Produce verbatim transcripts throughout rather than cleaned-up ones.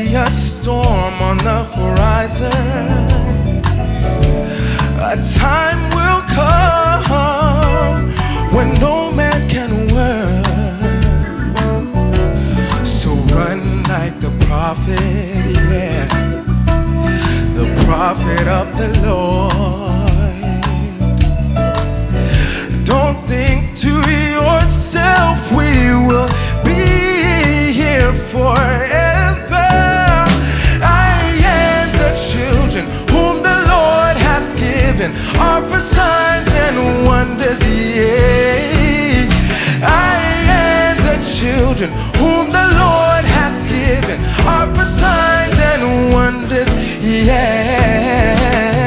be a storm on the horizon. A time will come when no man can work. So run like the prophet, yeah, the prophet of the Lord. Don't think to yourself we will be here forever. I and the children whom the Lord hath given are for signs and wonders, yeah. I and the children whom the Lord hath given are for signs and wonders, yeah.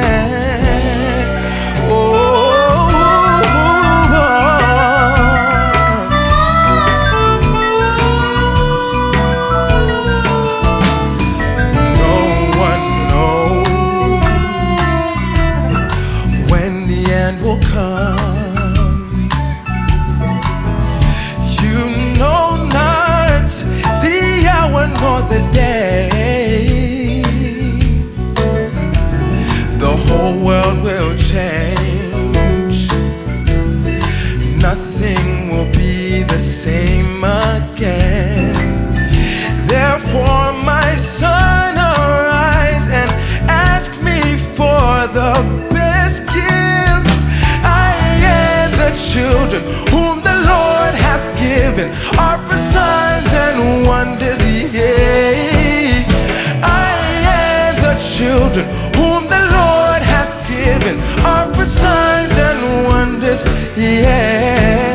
Will come. You know not the hour nor the day. The whole world will change. Nothing will be the same again. Therefore, my son, arise and ask me for the best gifts. Children whom the Lord hath given are for signs and wonders, yeah. I and the children whom the Lord hath given are for signs and wonders, yeah.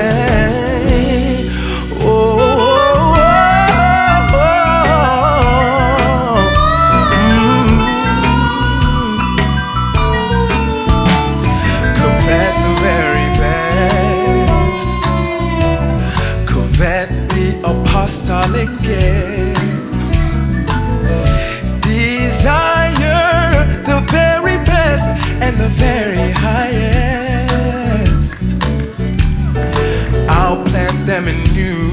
Apostolic gifts, desire the very best and the very highest. I'll plant them in you,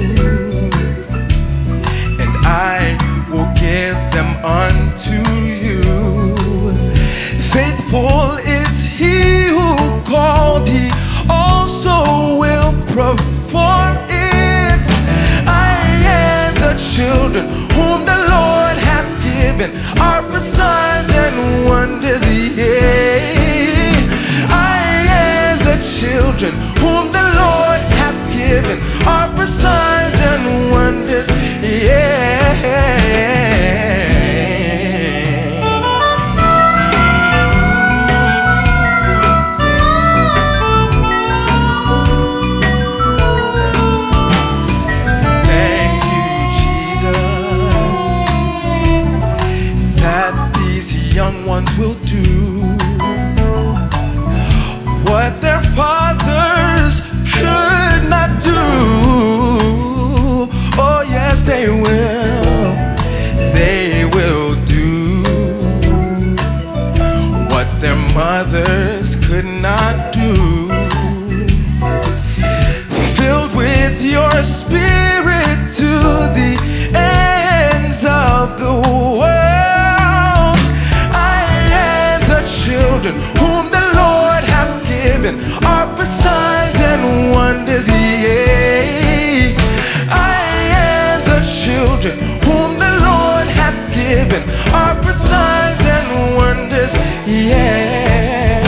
and I will give them unto you. Faithful is he who called, he also will perform it. Children whom the Lord hath given are for signs and wonders, yeah. I and the children whom the Lord hath given are for signs and wonders, yeah. Young ones will do what their fathers could not do. Oh yes, they will. They will do what their mothers could not do. Filled with your spirit to the ends of the world. Children whom the Lord hath given are for signs and wonders, yeah. I and the children whom the Lord hath given are for signs and wonders, yeah.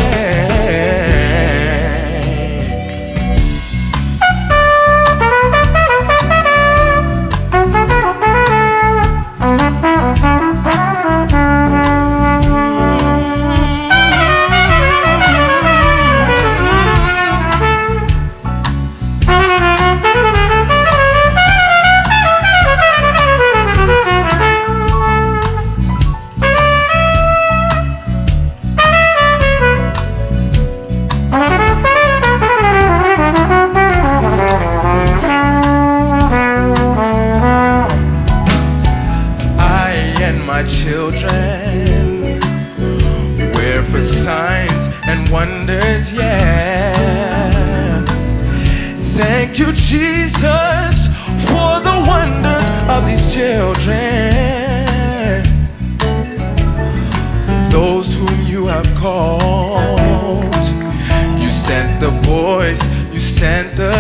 My children, we're for signs and wonders, yeah. Thank you, Jesus, for the wonders of these children. called. You sent the boys, you sent the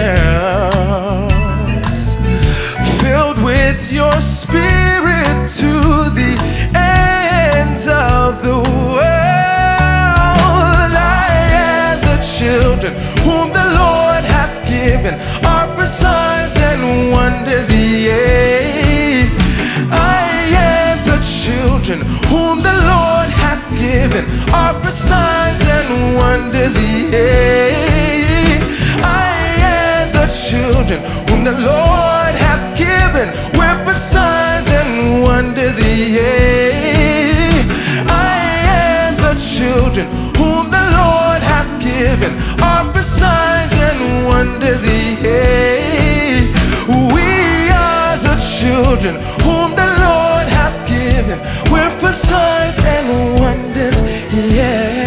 girls, filled with your spirit to the ends of the world. I and the children whom the Lord hath given are for signs and wonders, yea. I and the children whom the Lord hath given are for signs and wonders, yea. I and the children whom the Lord hath given, we're for signs and wonders, yea. I and the children whom the Lord hath given are for signs and wonders, yea. We are the children whom the Lord hath given, we're for signs and wonders, yeah.